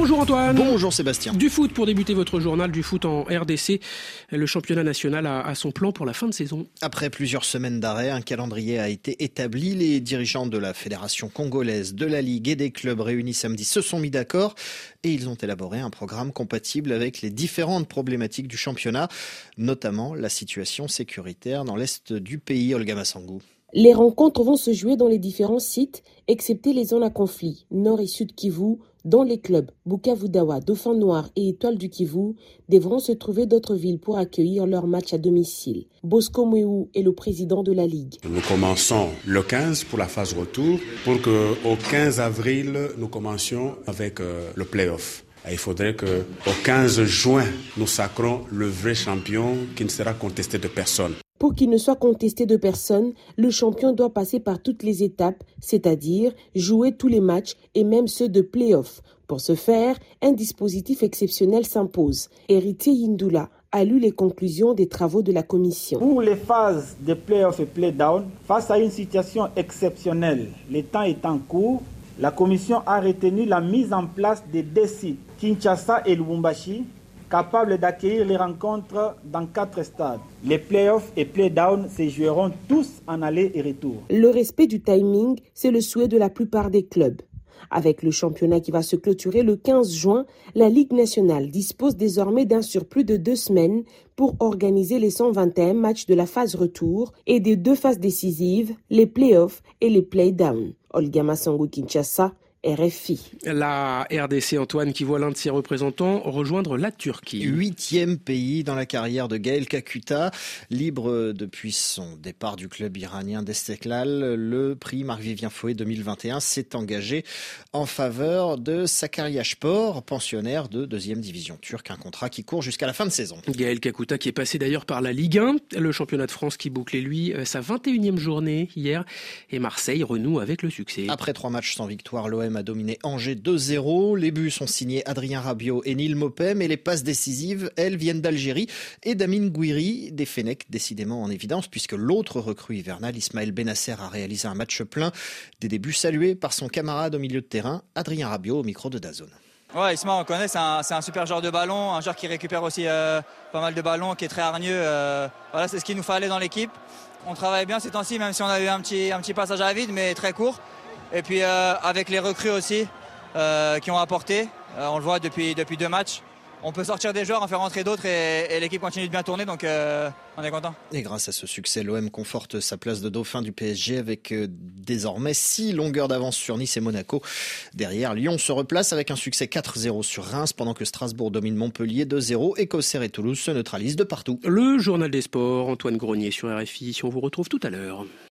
Bonjour Antoine. Bonjour Sébastien. Du foot pour débuter votre journal, du foot en RDC. Le championnat national a son plan pour la fin de saison. Après plusieurs semaines d'arrêt, un calendrier a été établi. Les dirigeants de la Fédération congolaise, de la Ligue et des clubs réunis samedi se sont mis d'accord et ils ont élaboré un programme compatible avec les différentes problématiques du championnat, notamment la situation sécuritaire dans l'est du pays. Olga Massangou. Les rencontres vont se jouer dans les différents sites, excepté les zones à conflit, Nord et Sud Kivu, dont les clubs Bukavu Dawa, Dauphin Noir et Étoile du Kivu devront se trouver d'autres villes pour accueillir leurs matchs à domicile. Bosco Mouéou est le président de la Ligue. Nous commençons le 15 pour la phase retour, pour qu'au 15 avril, nous commencions avec le play-off. Il faudrait qu'au 15 juin, nous sacrons le vrai champion qui ne sera contesté de personne. Pour qu'il ne soit contesté de personne, le champion doit passer par toutes les étapes, c'est-à-dire jouer tous les matchs et même ceux de play-off. Pour ce faire, un dispositif exceptionnel s'impose. Héritier Yindoula a lu les conclusions des travaux de la commission. Pour les phases de play-off et play-down, face à une situation exceptionnelle, le temps étant court, la commission a retenu la mise en place de 2 sites, Kinshasa et Lubumbashi, capables d'accueillir les rencontres dans 4 stades. Les play-offs et play-down se joueront tous en aller et retour. Le respect du timing, c'est le souhait de la plupart des clubs. Avec le championnat qui va se clôturer le 15 juin, la Ligue nationale dispose désormais d'un surplus de 2 semaines pour organiser les 121 matchs de la phase retour et des 2 phases décisives, les play-offs et les play-down. Olga Massangou, Kinshasa, RFI. La RDC, Antoine, qui voit l'un de ses représentants rejoindre la Turquie. 8e pays dans la carrière de Gaël Kakuta. Libre depuis son départ du club iranien d'Estiklal, le prix Marc-Vivien Foé 2021 s'est engagé en faveur de Sakaryaspor, pensionnaire de 2e division turque. Un contrat qui court jusqu'à la fin de saison. Gaël Kakuta qui est passé d'ailleurs par la Ligue 1, le championnat de France qui bouclait lui sa 21e journée hier. Et Marseille renoue avec le succès. Après 3 matchs sans victoire, l'OM a dominé Angers 2-0. Les buts sont signés Adrien Rabiot et Neil Mopem et les passes décisives, elles, viennent d'Algérie et d'Amine Gouiri, des Fennecs décidément en évidence puisque l'autre recrue hivernale, Ismaël Benasser, a réalisé un match plein. Des débuts salués par son camarade au milieu de terrain, Adrien Rabiot au micro de DAZN. Ouais, Isma, on connaît, c'est un super joueur de ballon, un joueur qui récupère aussi pas mal de ballons, qui est très hargneux. Voilà, c'est ce qu'il nous fallait dans l'équipe. On travaille bien ces temps-ci, même si on a eu un petit passage à vide, mais très court. Et puis avec les recrues aussi qui ont apporté, on le voit depuis 2 matchs. On peut sortir des joueurs, en faire rentrer d'autres et l'équipe continue de bien tourner, donc on est content. Et grâce à ce succès, l'OM conforte sa place de dauphin du PSG avec désormais 6 longueurs d'avance sur Nice et Monaco. Derrière, Lyon se replace avec un succès 4-0 sur Reims pendant que Strasbourg domine Montpellier 2-0 et qu'Auxerre et Toulouse se neutralisent de partout. Le journal des sports, Antoine Grenier sur RFI, on vous retrouve tout à l'heure.